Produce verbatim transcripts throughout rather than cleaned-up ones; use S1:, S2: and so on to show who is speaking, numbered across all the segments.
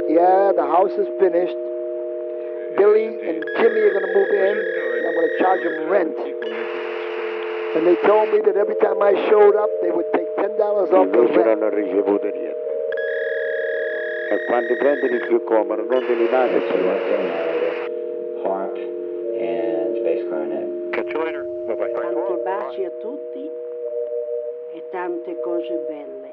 S1: Yeah, the house is finished. Billy and Jimmy are going to move in, and I'm going to charge them rent. And they told me that every time I showed up, they would take ten dollars off the
S2: Invece
S1: rent.
S2: non hanno ricevuto niente. E quando prendi il più comodo, non te li date più.
S3: Harp and bass clarinet.
S2: Catch you later. Bye-bye.
S4: Tanti baci a tutti e tante cose belle.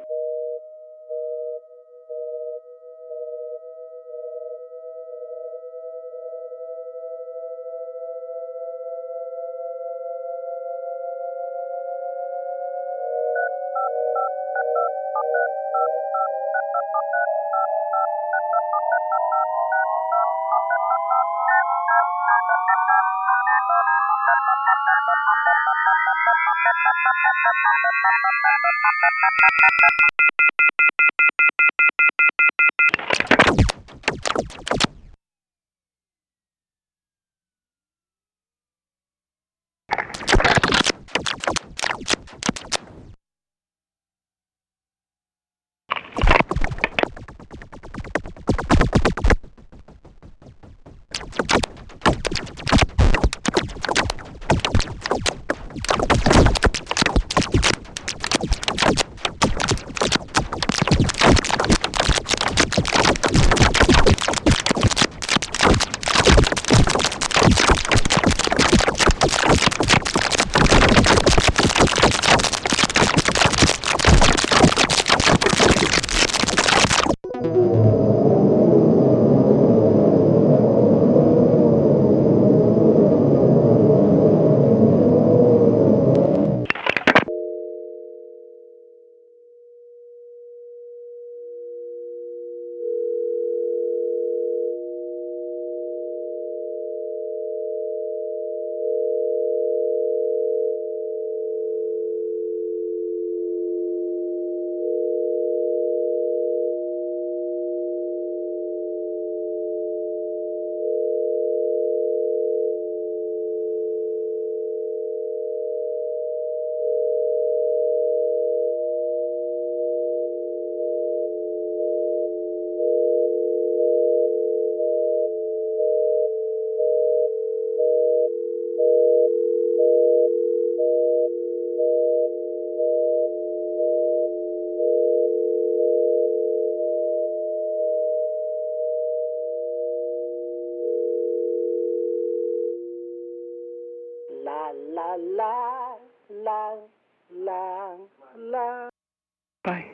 S4: La la la la la la.
S2: Bye.